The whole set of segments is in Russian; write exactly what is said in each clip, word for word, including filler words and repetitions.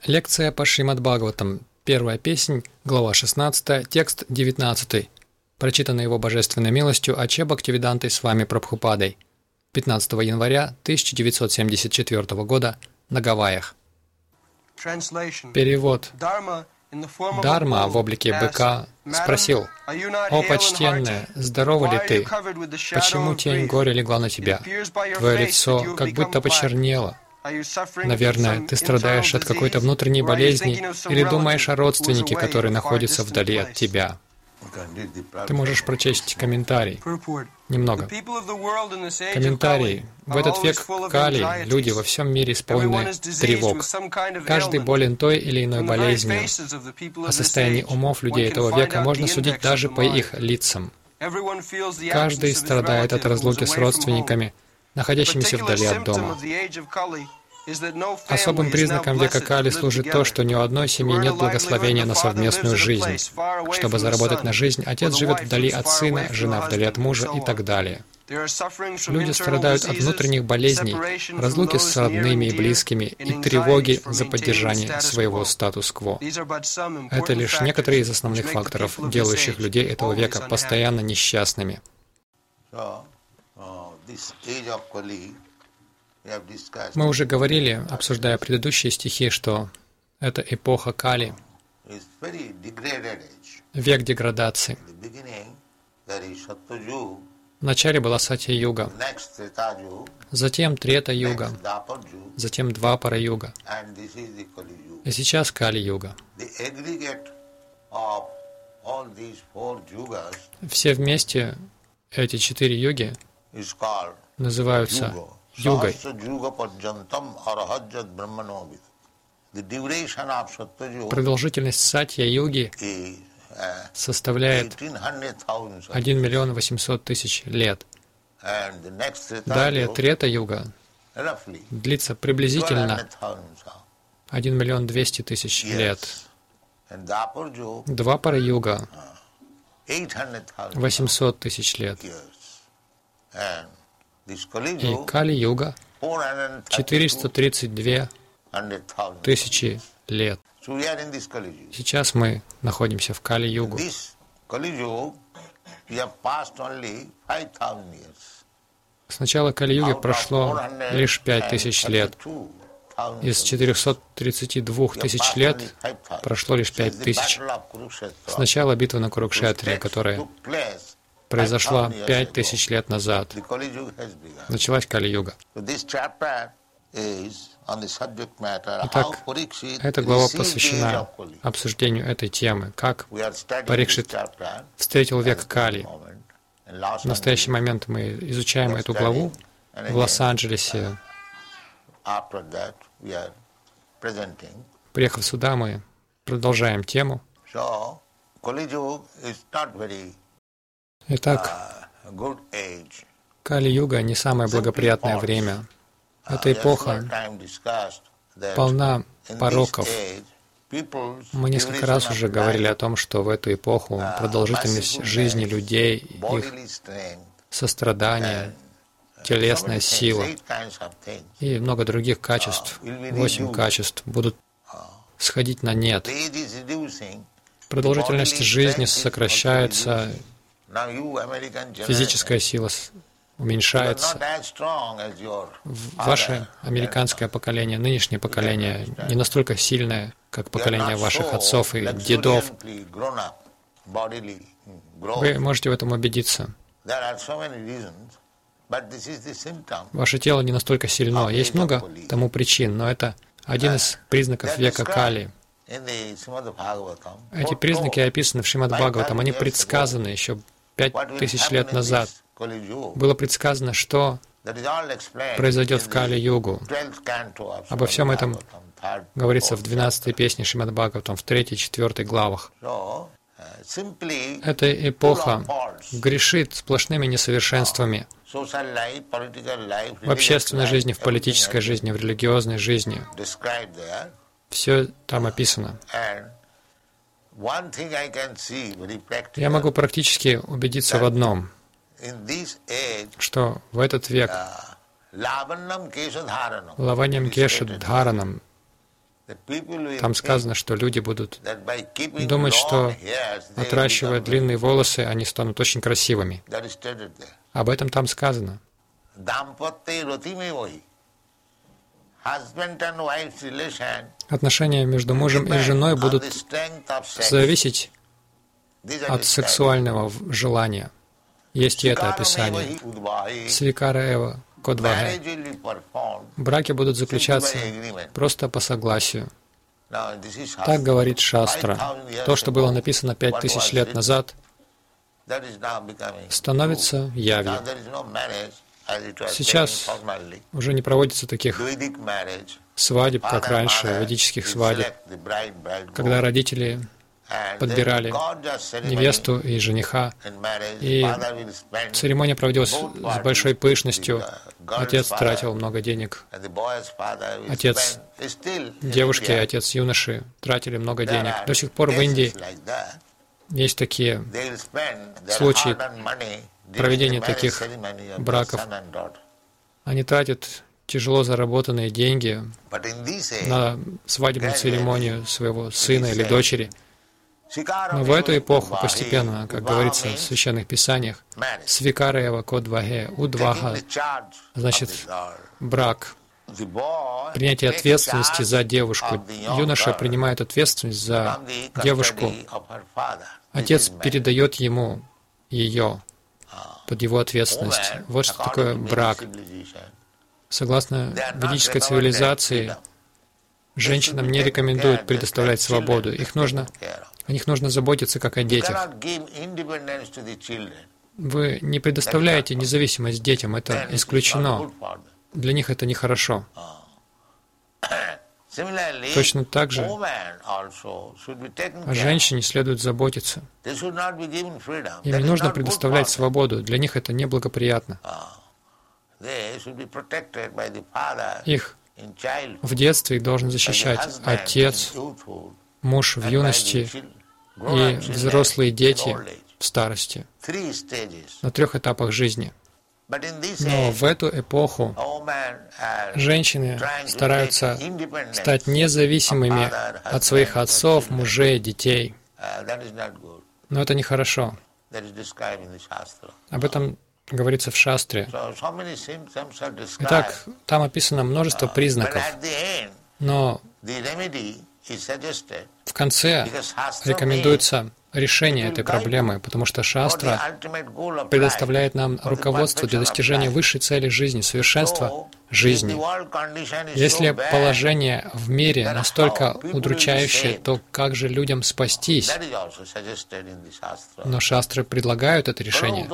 Лекция по Шримад Бхагаватам. Первая песнь, глава шестнадцатая, текст девятнадцатый. Прочитана его божественной милостью Аче Бхактивидантой с вами Прабхупадой. пятнадцатого января тысяча девятьсот семьдесят четвёртого года на Гавайях. Перевод. Дарма в облике быка спросил: «О, почтенная, здорова ли ты? Почему тень горя легла на тебя? Твое лицо как будто почернело. Наверное, ты страдаешь от какой-то внутренней болезни или думаешь о родственнике, который находится вдали от тебя». Ты можешь прочесть комментарий. Немного. Комментарий. В этот век Кали люди во всем мире исполнены тревог. Каждый болен той или иной болезнью. О состоянии умов людей этого века можно судить даже по их лицам. Каждый страдает от разлуки с родственниками, находящимися вдали от дома. Особым признаком века Кали служит то, что ни у одной семьи нет благословения на совместную жизнь. Чтобы заработать на жизнь, отец живет вдали от сына, жена вдали от мужа и так далее. Люди страдают от внутренних болезней, разлуки с родными и близкими и тревоги за поддержание своего статус-кво. Это лишь некоторые из основных факторов, делающих людей этого века постоянно несчастными. Мы уже говорили, обсуждая предыдущие стихи, что это эпоха Кали, век деградации. Вначале была Сатья-юга, затем Трета-юга, затем Двапара-юга, и сейчас Кали-юга. Все вместе эти четыре юги называются югой. Продолжительность Сатья-юги составляет один миллион восемьсот тысяч лет. Далее Трета-юга длится приблизительно один миллион двести тысяч лет. Двапара-юга восемьсот тысяч лет. И Кали-юга четыреста тридцать две тысячи лет. Сейчас мы находимся в Кали-югу. С начала Кали-юги прошло лишь пять тысяч лет. Из четырехсот тридцати двух тысяч лет прошло лишь пять тысяч. С начала битвы на Курукшетре, которая произошла пять тысяч лет назад, началась Кали-юга. Итак, эта глава посвящена обсуждению этой темы, как Парикшит встретил век Кали. В настоящий момент мы изучаем эту главу в Лос-Анджелесе. Приехав сюда, мы продолжаем тему. Итак, Кали-юга не самое благоприятное время. Эта эпоха полна пороков. Мы несколько раз уже говорили о том, что в эту эпоху продолжительность жизни людей, их сострадание, телесная сила и много других качеств, восемь качеств, будут сходить на нет. Продолжительность жизни сокращается, физическая сила уменьшается. Ваше американское поколение, нынешнее поколение не настолько сильное, как поколение ваших отцов и дедов. Вы можете в этом убедиться. Ваше тело не настолько сильно. Есть много тому причин, но это один из признаков века Кали. Эти признаки описаны в Шримад Бхагаватам, они предсказаны еще пять тысяч лет назад. Было предсказано, что произойдет в Кали-югу. Обо всем этом говорится в двенадцатой песне Шримад Бхагаватам, в третьей и четвёртой главах. Эта эпоха грешит сплошными несовершенствами в общественной жизни, в политической жизни, в религиозной жизни. Все там описано. Я могу практически убедиться в одном, что в этот век лаваньям кеша дхаранам Там сказано, что люди будут думать, что, отращивая длинные волосы, они станут очень красивыми. Об этом там сказано. Отношения между мужем и женой будут зависеть от сексуального желания. Есть и это описание. Свикара эва кодваге. Браки будут заключаться просто по согласию. Так говорит Шастра. То, что было написано пять тысяч лет назад, становится явью. Сейчас уже не проводится таких свадеб, как раньше, ведических свадеб, когда родители подбирали невесту и жениха, и церемония проводилась с большой пышностью. Отец тратил много денег. Отец девушки и отец юноши тратили много денег. До сих пор в Индии есть такие случаи проведения таких браков. Они тратят тяжело заработанные деньги на свадебную церемонию своего сына или дочери. Но в эту эпоху постепенно, как говорится в Священных Писаниях, свикара эва кодваге удваха, значит, брак, принятие ответственности за девушку. Юноша принимает ответственность за девушку. Отец передает ему ее под его ответственность. Вот что такое брак. Согласно ведической цивилизации, женщинам не рекомендуют предоставлять свободу. Их нужно, о них нужно заботиться, как о детях. Вы не предоставляете независимость детям, это исключено. Для них это нехорошо. Точно так же о женщине следует заботиться. Им не нужно предоставлять свободу, для них это неблагоприятно. Их в детстве их должен защищать отец, муж в юности и взрослые дети в старости, на трех этапах жизни. Но в эту эпоху женщины стараются стать независимыми от своих отцов, мужей, детей. Но это нехорошо. Об этом говорится в Шастре. Итак, там описано множество признаков, но в конце рекомендуется решение этой проблемы, потому что Шастра предоставляет нам руководство для достижения высшей цели жизни, совершенства жизни. Если положение в мире настолько удручающее, то как же людям спастись? Но шастры предлагают это решение.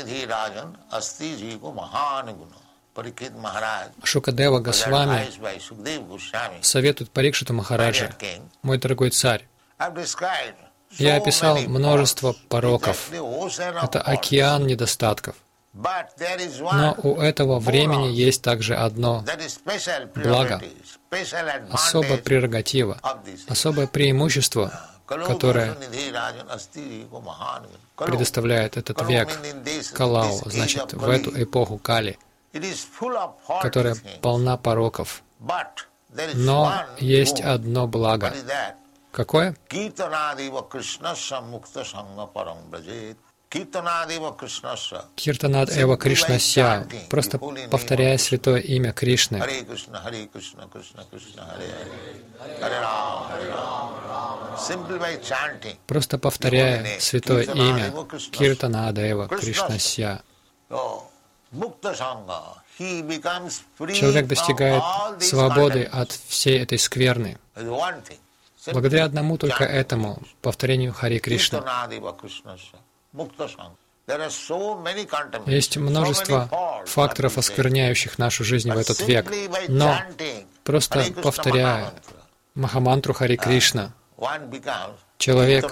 Шукадева Госвами советует Парикшиту Махараджа: «Мой дорогой царь, я описал множество пороков. Это океан недостатков. Но у этого времени есть также одно благо, особая прерогатива, особое преимущество, которое предоставляет этот век Калау, значит, в эту эпоху Кали, которая полна пороков. Но есть одно благо. Какое? Киртанад эва Кришнася, просто повторяя святое имя Кришны. Просто повторяя святое имя Киртанада эва Кришнася. Человек достигает свободы от всей этой скверны. Благодаря одному только этому, повторению Хари Кришны. Есть множество факторов, оскверняющих нашу жизнь в этот век, но просто повторяя Махамантру Хари Кришна, человек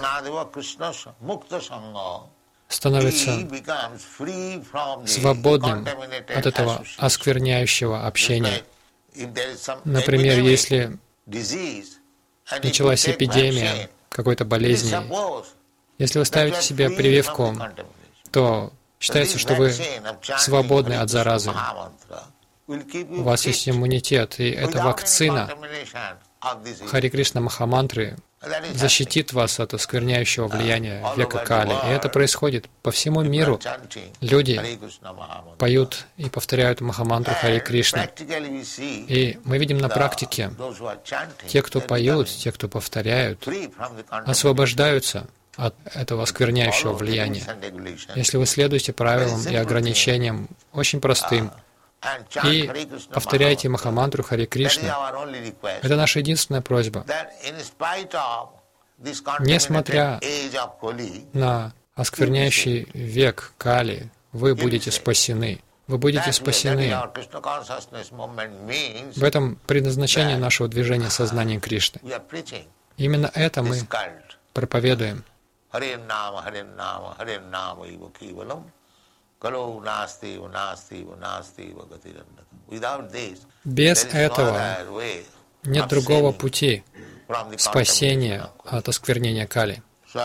становится свободным от этого оскверняющего общения. Например, если началась эпидемия какой-то болезни, если вы ставите себе прививку, то считается, что вы свободны от заразы. У вас есть иммунитет, и эта вакцина Хари Кришна Махамантры защитит вас от оскверняющего влияния века Кали. И это происходит по всему миру. Люди поют и повторяют Махамантру Хари Кришна. И мы видим на практике, те, кто поют, те, кто повторяют, освобождаются от этого оскверняющего влияния. Если вы следуете правилам и ограничениям, очень простым, и повторяйте Махамантру Хари Кришна, это наша единственная просьба. Несмотря на оскверняющий век Кали, вы будете спасены. Вы будете спасены. В этом предназначение нашего движения сознания Кришны. Именно это мы проповедуем. Без этого нет другого пути спасения от осквернения Кали.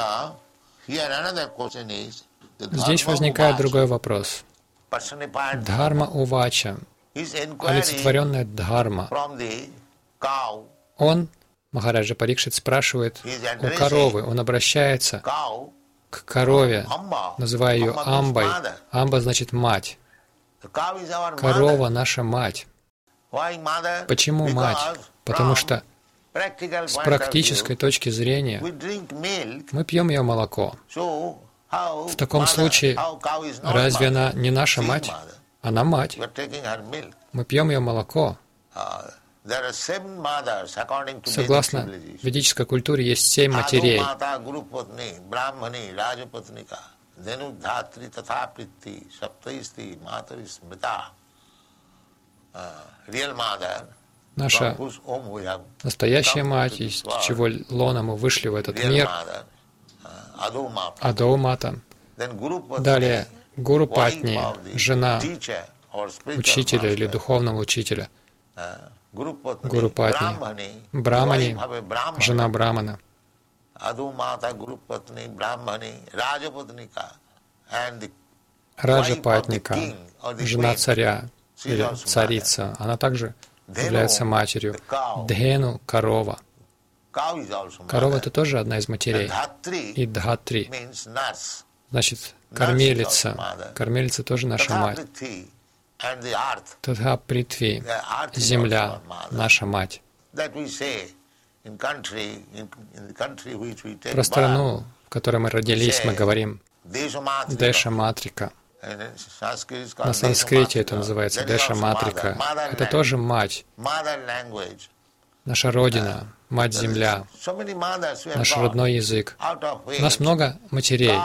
Здесь возникает другой вопрос. Дхарма Увача, олицетворенная Дхарма. Он, Махараджа Парикшит, спрашивает у коровы, он обращается к корове, называя ее Амбой. Амба значит мать. Корова — наша мать. Почему мать? Потому что с практической точки зрения мы пьем ее молоко. В таком случае, разве она не наша мать? Она мать. Мы пьем ее молоко. Согласно ведической культуре, есть семь матерей. Наша настоящая мать, из чего лона мы вышли в этот мир, Адо Мата. Далее Гуру Патни, жена учителя или духовного учителя. Гуру Патни, Брамани, жена Брамана, Раджа Патника, жена царя или царица. Она также является матерью. Дхену — корова. Корова — это тоже одна из матерей. И Дхатри значит кормилица. Кормилица тоже наша мать. Тадха Притви, земля, наша мать. Про страну, в которой мы родились, мы говорим Деша Матрика. На санскрите это называется Деша Матрика. Это тоже мать. Наша Родина, Мать-Земля, наш родной язык. У нас много матерей.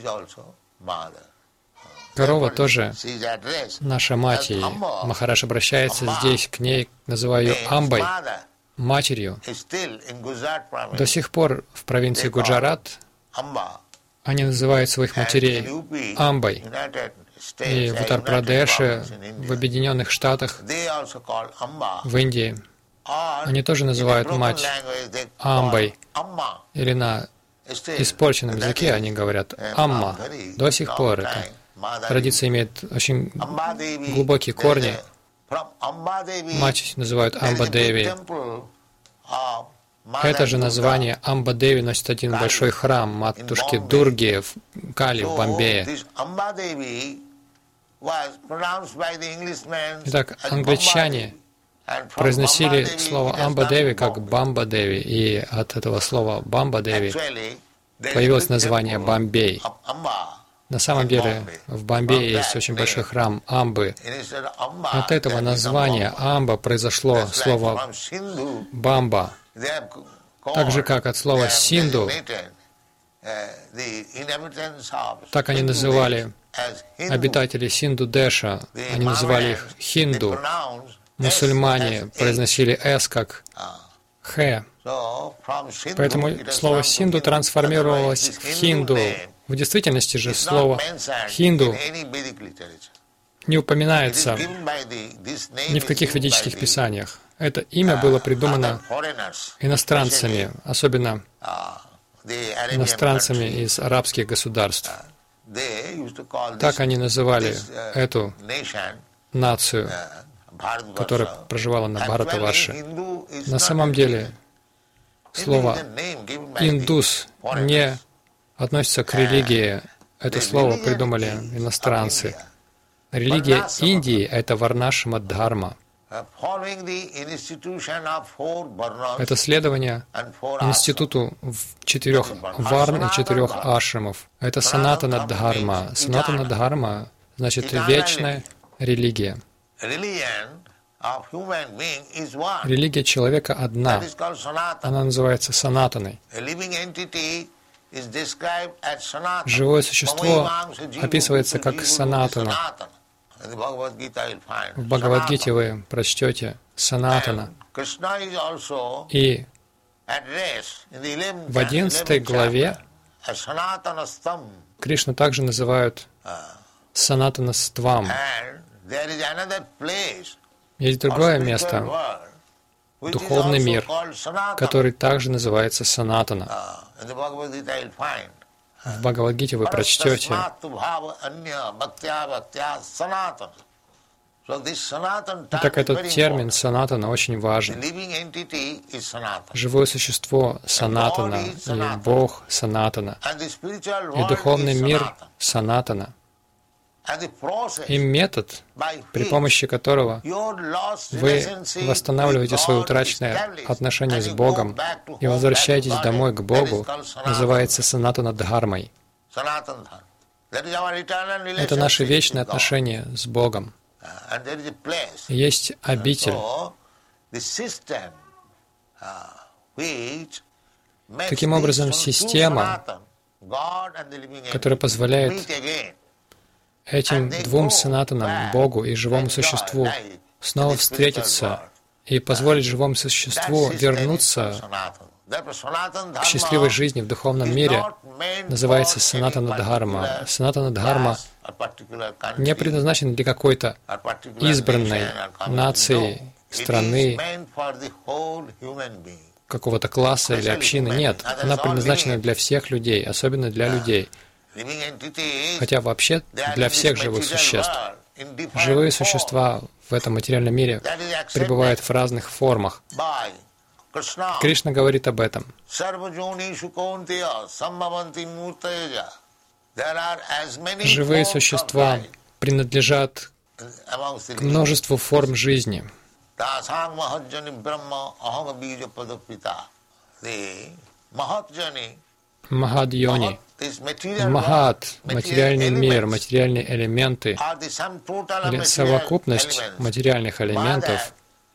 Корова тоже наша мать, и Махарадж обращается здесь к ней, называя ее Амбой, матерью. До сих пор в провинции Гуджарат они называют своих матерей Амбой. И в Утар-Прадеше, в Объединенных Штатах, в Индии, они тоже называют мать Амбой. Или на испорченном языке они говорят Амма. До сих пор эта традиция имеет очень глубокие корни. Мать называют Амба-Деви. Это же название Амба-Деви носит один большой храм матушки Дурги в Кали, в Бомбее. Итак, англичане произносили слово Амба-Деви как Бамба-Деви, и от этого слова Бамба-Деви появилось название Бомбей. На самом деле в Бомбее есть очень большой храм Амбы. От этого названия Амба произошло слово Бамба. Так же, как от слова Синду, так они называли обитатели Синду-Деша, они называли их Хинду. Мусульмане произносили «с» как «х». Поэтому слово «синду» трансформировалось в «хинду». В действительности же слово «хинду» не упоминается ни в каких ведических писаниях. Это имя было придумано иностранцами, особенно иностранцами из арабских государств. Так они называли эту нацию которая проживала на Бхаратаварше. На самом деле, слово «индус» не относится к религии. Это слово придумали иностранцы. Религия Индии — это Варнашрама-дхарма. Это следование институту четырех варн и четырех ашрамов. Это санатана-дхарма. Санатана-дхарма значит вечная религия. Религия человека одна. Она называется санатаной. Живое существо описывается как санатана. В Бхагавад-гите вы прочтете санатана. И в одиннадцатой главе Кришну также называют санатанаствам. Есть другое место, духовный мир, который также называется санатана. В Бхагавад-гите вы прочтете. Так этот термин санатана очень важен. Живое существо санатана, и Бог санатана, и духовный мир санатана. И метод, при помощи которого вы восстанавливаете свое утраченное отношение с Богом и возвращаетесь домой к Богу, называется санатана-дхармой. Это наше вечное отношение с Богом. Есть обитель, таким образом, система, которая позволяет этим двум санатанам, Богу и живому существу, снова встретиться и позволить живому существу вернуться к счастливой жизни в духовном мире, называется санатана-дхарма. Санатана-дхарма не предназначена для какой-то избранной нации, страны, какого-то класса или общины. Нет, она предназначена для всех людей, особенно для людей. Хотя вообще для всех живых существ. Живые существа в этом материальном мире пребывают в разных формах. Кришна говорит об этом. Живые существа принадлежат к множеству форм жизни. Махад-йони. Махат, материальный мир, материальные элементы, или совокупность материальных элементов,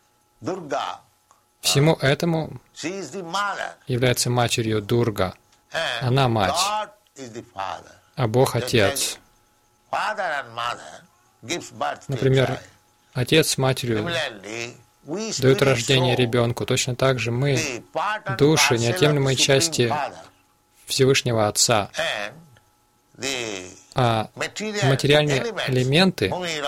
всему этому является матерью Дурга. Она мать, а Бог — отец. Например, отец с матерью дают рождение ребенку. Точно так же мы, души, неотъемлемые части Всевышнего Отца, а материальные элементы,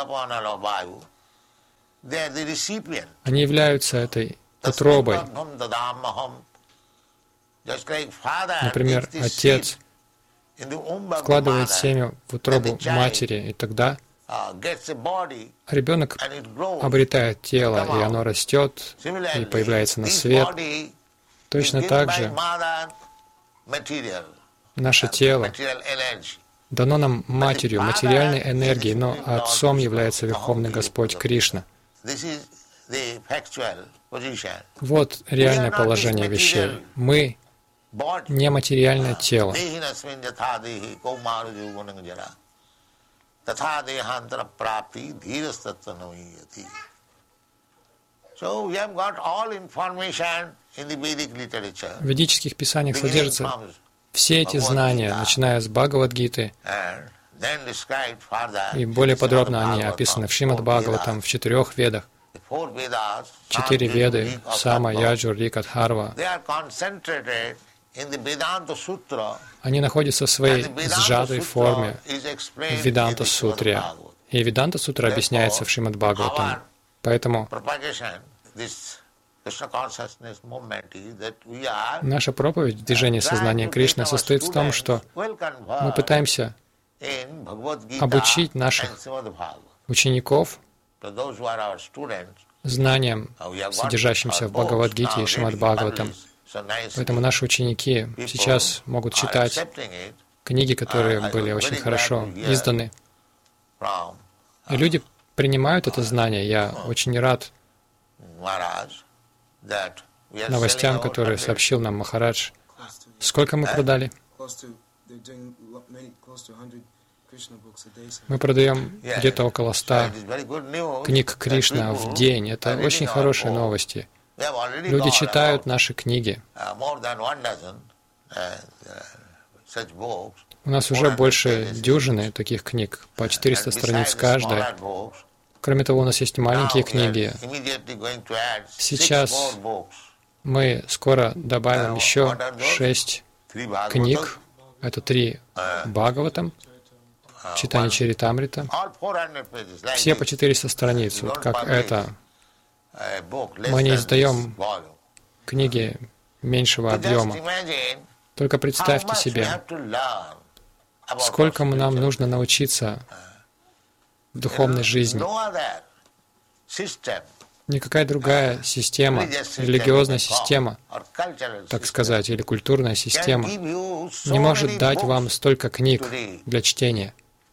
они являются этой утробой. Например, отец вкладывает семя в утробу матери, и тогда ребенок обретает тело, и оно растет, и появляется на свет. Точно так же наше тело дано нам матерью, материальной энергией, но Отцом является Верховный Господь Кришна. Вот реальное положение вещей. Мы не материальное тело. В ведических писаниях содержатся все эти знания, начиная с Бхагавад-гиты, и более подробно они описаны в Шримад-Бхагаватам, в четырех ведах. Четыре веды, Сама, Яджур, Рик, Адхарва, они находятся в своей сжатой форме в Веданта-сутре. И Веданта-сутра объясняется в Шримад-Бхагаватам. Поэтому наша проповедь движения сознания Кришны состоит в том, что мы пытаемся обучить наших учеников знаниям, содержащимся в Бхагавад-гите и Шримад-Бхагаватам. Поэтому наши ученики сейчас могут читать книги, которые были очень хорошо изданы. И люди принимают это знание. Я очень рад новостям, которые сообщил нам Махарадж. Сколько мы продали? Мы продаем где-то около ста книг Кришна в день. Это очень хорошие новости. Люди читают наши книги. У нас уже больше дюжины таких книг, по четыреста страниц каждая. Кроме того, у нас есть маленькие книги. Сейчас мы скоро добавим еще шесть книг. Это три Бхагаватам, читание Чаритамрита. Все по четыреста страниц, вот как это. Мы не издаем книги меньшего объема. Только представьте себе, сколько нам нужно научиться в духовной жизни. Никакая другая система, религиозная система, так сказать, или культурная система не может дать вам столько книг для чтения.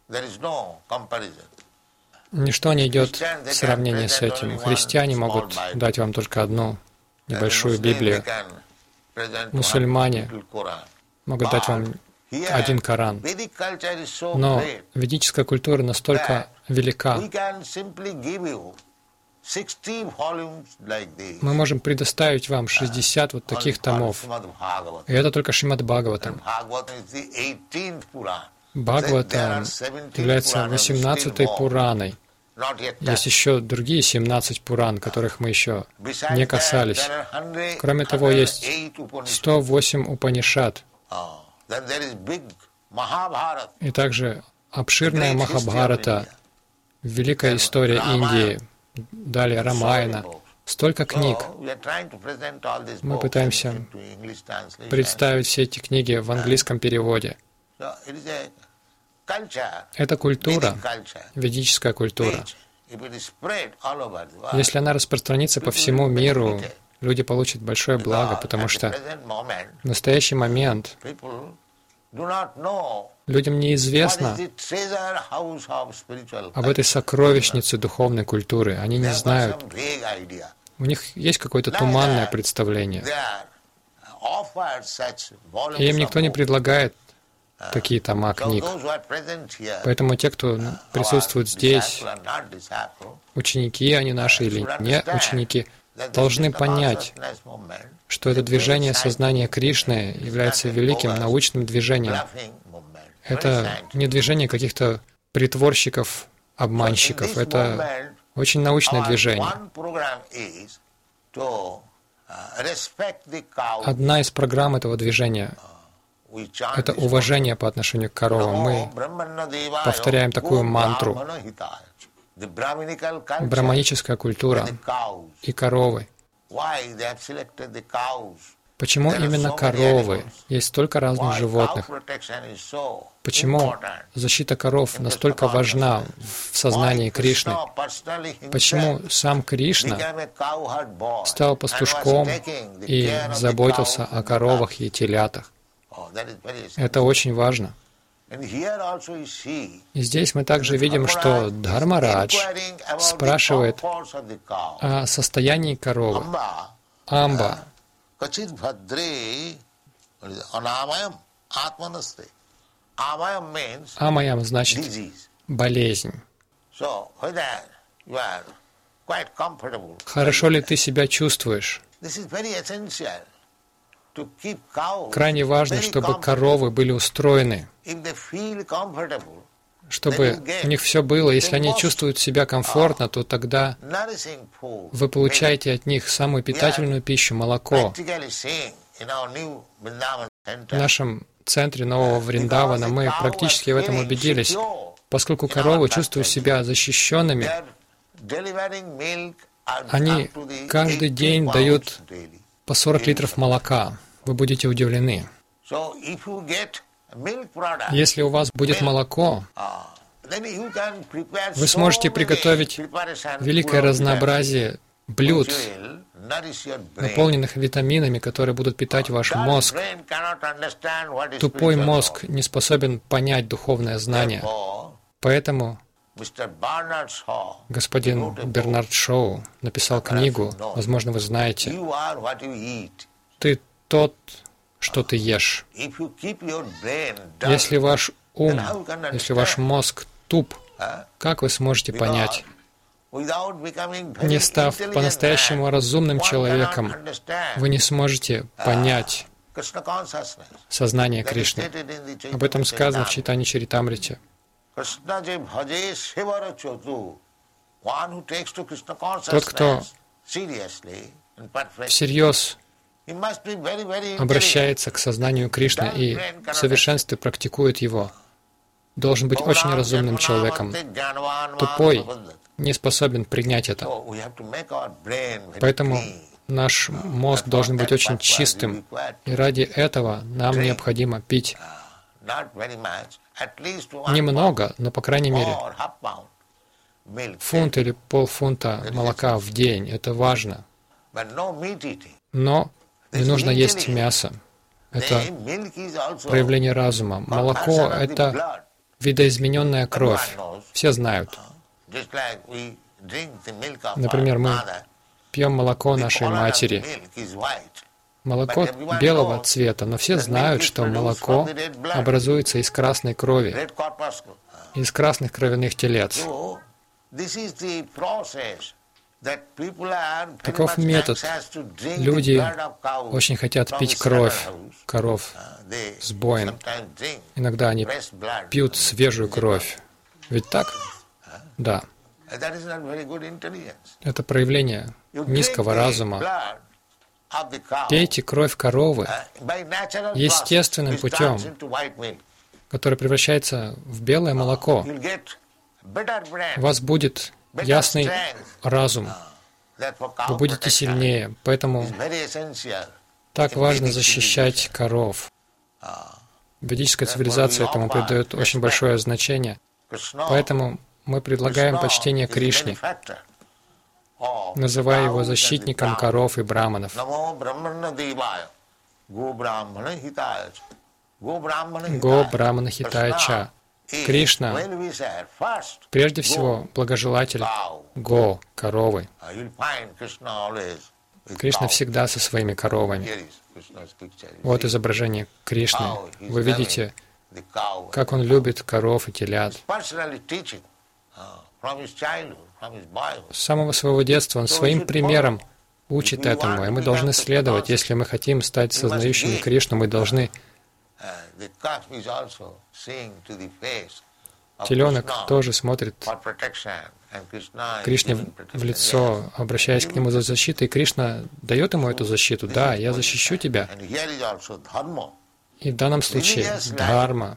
Ничто не идет в сравнение с этим. Христиане могут дать вам только одну небольшую Библию. Мусульмане могут дать вам один Коран. Но ведическая культура настолько велика. Мы можем предоставить вам шестьдесят вот таких томов. И это только Шримад-Бхагаватам. Бхагаватам является восемнадцатой Пураной. Есть еще другие семнадцать Пуран, которых мы еще не касались. Кроме того, есть сто восемь Упанишад. И также обширная Махабхарата, великая история Индии, далее Рамаяна. Столько книг. Мы пытаемся представить все эти книги в английском переводе. Это культура, ведическая культура. Если она распространится по всему миру, люди получат большое благо, потому что в настоящий момент людям неизвестно об этой сокровищнице духовной культуры. Они не знают. У них есть какое-то туманное представление. И им никто не предлагает такие тома книг. Поэтому те, кто присутствует здесь, ученики они наши или не ученики, должны понять, что это движение сознания Кришны является великим научным движением. Это не движение каких-то притворщиков, обманщиков. Это очень научное движение. Одна из программ этого движения — это уважение по отношению к коровам. Мы повторяем такую мантру. Браманическая культура и коровы. Почему именно коровы? Есть столько разных животных. Почему защита коров настолько важна в сознании Кришны? Почему сам Кришна стал пастушком и заботился о коровах и телятах? Это очень важно. И здесь мы также видим, что Дхармарадж спрашивает о состоянии коровы. Амба. Амаям значит болезнь. Хорошо ли ты себя чувствуешь? Крайне важно, чтобы коровы были устроены, чтобы у них все было. Если они чувствуют себя комфортно, то тогда вы получаете от них самую питательную пищу — молоко. В нашем центре нового Вриндавана мы практически в этом убедились. Поскольку коровы чувствуют себя защищенными, они каждый день дают по сорок литров молока. Вы будете удивлены. Если у вас будет молоко, Вы сможете приготовить великое разнообразие блюд, наполненных витаминами, которые будут питать ваш мозг. Тупой мозг не способен понять духовное знание. Поэтому господин Бернард Шоу написал книгу, возможно, вы знаете, «Ты тот, что ты ешь». Если ваш ум, если ваш мозг туп, как вы сможете понять? Не став по-настоящему разумным человеком, вы не сможете понять сознание Кришны. Об этом сказано в Чайтанья Чаритамрите. Тот, кто всерьез обращается к сознанию Кришны и в совершенстве практикует его, должен быть очень разумным человеком. Тупой не способен принять это. Поэтому наш мозг должен быть очень чистым, и ради этого нам необходимо пить немного, но, по крайней мере, фунт или полфунта молока в день. Это важно. Но не нужно есть мясо. Это проявление разума. Молоко — это видоизмененная кровь. Все знают. Например, мы пьем молоко нашей матери. Молоко белого цвета, но все знают, что молоко образуется из красной крови, из красных кровяных телец. Таков метод. Люди очень хотят пить кровь коров с боем. Иногда они пьют свежую кровь. Ведь так? Да. Это проявление низкого разума. Пейте кровь коровы естественным путем, который превращается в белое молоко. У вас будет ясный разум. Вы будете сильнее. Поэтому так важно защищать коров. Ведическая цивилизация этому придает очень большое значение. Поэтому мы предлагаем почтение Кришне, называя его защитником коров и браманов. Го Брамана Хитая Ча. Кришна, прежде всего, благожелатель Го, коровы. Кришна всегда со своими коровами. Вот изображение Кришны. Вы видите, как он любит коров и телят. С самого своего детства он своим примером учит этому, и мы должны следовать. Если мы хотим стать сознающими Кришну, мы должны... Теленок тоже смотрит Кришне в лицо, обращаясь к нему за защитой, и Кришна дает ему эту защиту. Да, я защищу тебя. И в данном случае дхарма,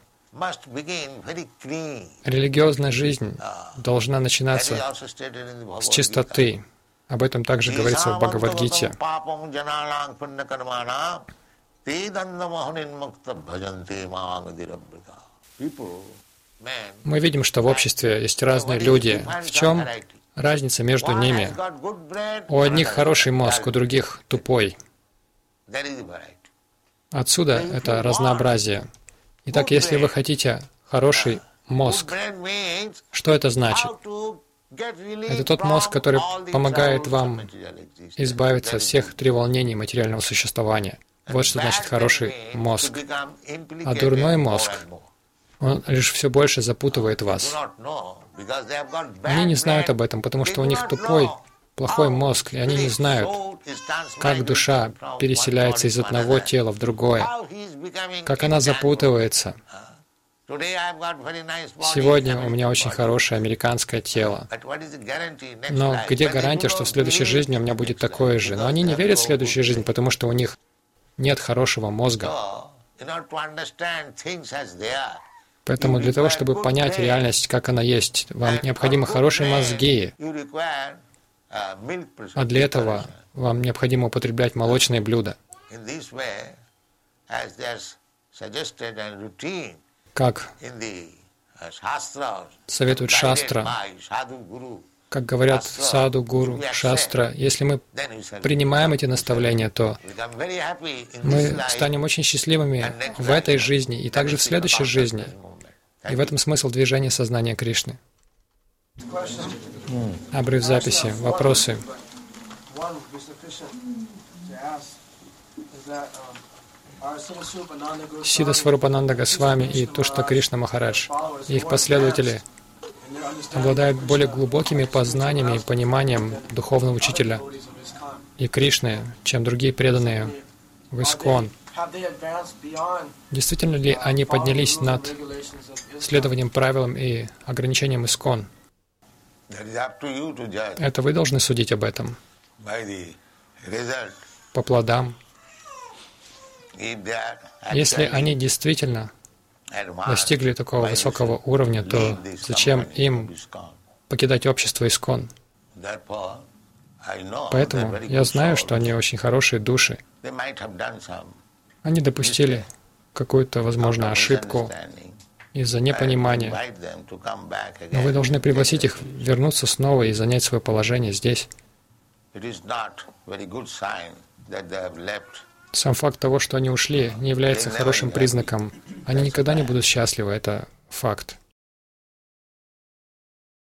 религиозная жизнь должна начинаться с чистоты. Об этом также говорится в Бхагавад-гите. Мы видим, что в обществе есть разные люди. В чем разница между ними? У одних хороший мозг, у других тупой. Отсюда это разнообразие. Итак, если вы хотите хороший мозг, что это значит? Это тот мозг, который помогает вам избавиться от всех треволнений материального существования. Вот что значит хороший мозг. А дурной мозг, он лишь все больше запутывает вас. Они не знают об этом, потому что у них тупой, плохой мозг, и они не знают, как душа переселяется из одного тела в другое, как она запутывается. Сегодня у меня очень хорошее американское тело. Но где гарантия, что в следующей жизни у меня будет такое же? Но они не верят в следующую жизнь, потому что у них нет хорошего мозга. Поэтому для того, чтобы понять реальность, как она есть, вам необходимы хорошие мозги. А для этого вам необходимо употреблять молочные блюда. Как советует шастра, как говорят саду, гуру, шастра. Если мы принимаем эти наставления, то мы станем очень счастливыми в этой жизни и также в следующей жизни. И в этом смысл движения сознания Кришны. Обрыв записи. Вопросы. Сида Сварупананда Госвами и Тушта Кришна Махарадж и их последователи обладают более глубокими познаниями и пониманием духовного учителя и Кришны, чем другие преданные в ИСККОН. Действительно ли они поднялись над следованием правилам и ограничениям ИСККОН? Это вы должны судить об этом по плодам. Если они действительно достигли такого высокого уровня, то зачем им покидать общество ИСККОН? Поэтому я знаю, что они очень хорошие души. Они допустили какую-то, возможно, ошибку из-за непонимания. Но вы должны пригласить их вернуться снова и занять свое положение здесь. Сам факт того, что они ушли, не является хорошим признаком. Они никогда не будут счастливы, это факт.